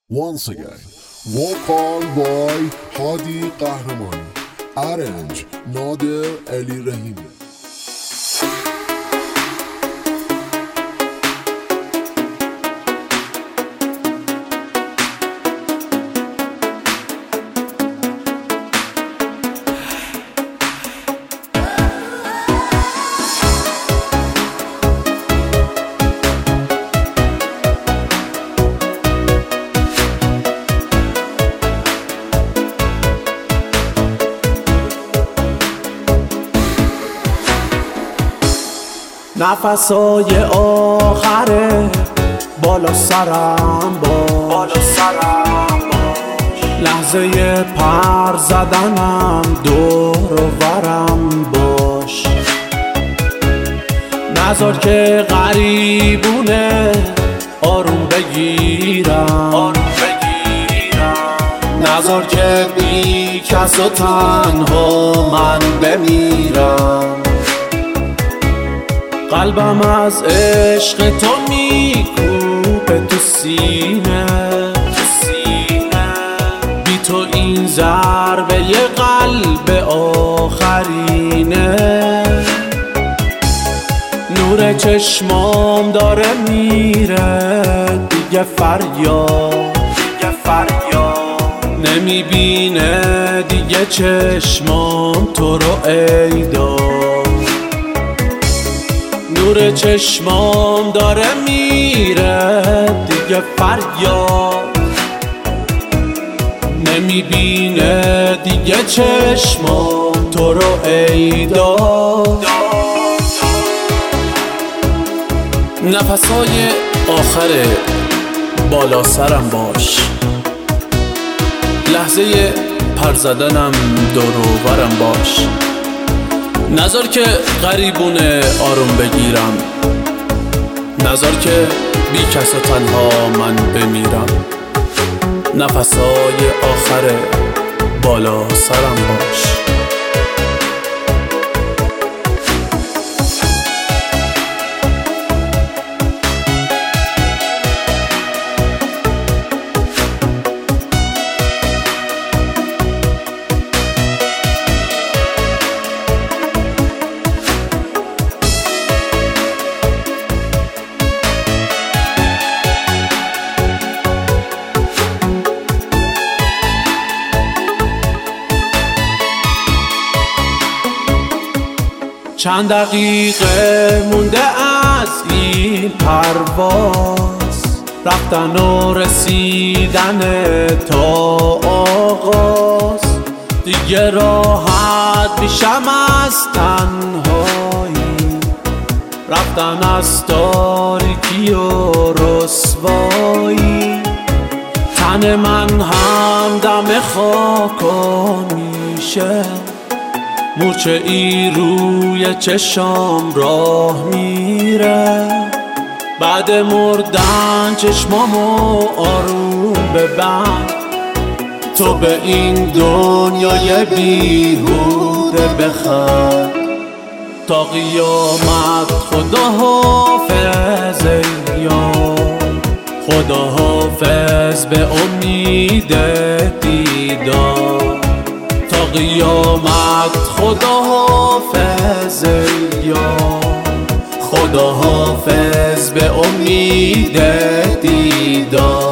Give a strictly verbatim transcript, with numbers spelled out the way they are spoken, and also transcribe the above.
Once again, vocal by هادی قهرمانی، arrange نادر علی رحیمی. نفسای آخره بالا سرم باش لحظه پر زدنم دور و برم باش. نذار که غریبونه آروم بگیرم نذار که بی کس و تنها من بمیرم. قلبم از عشق تو میکوبه تو سینه بی تو این ضربه ی قلب آخرینه. نور چشمام داره میره دیگه فریاد نمیبینه دیگه چشمام تو رو ایدا. نور چشمام داره میره دیگه فریاد نمیبینه دیگه چشمام تو رو ایدا. نفسای آخر بالا سرم باش لحظه پر زدنم دور و برم باش. نذار که غریبونه آروم بگیرم نذار که بی کس و تنها من بمیرم. نفسای آخر بالا سرم باش. چند دقیقه مونده از این پرواز رفتن و رسیدن تا آغاز. دیگه راحت میشم از تنهایی رفتن از تاریکی و رسوایی. تن من هم دم خاکا میشه مورچه ای روی چشام راه میره. بعد مردن چشمامو آروم ببند تو به این دنیای بیهوده بخند. تا قیامت خدا حافظ ای یار خدا حافظ به امید دیدار. تا قیامت خدا حافظ ای یار خدا حافظ به امید دیدار.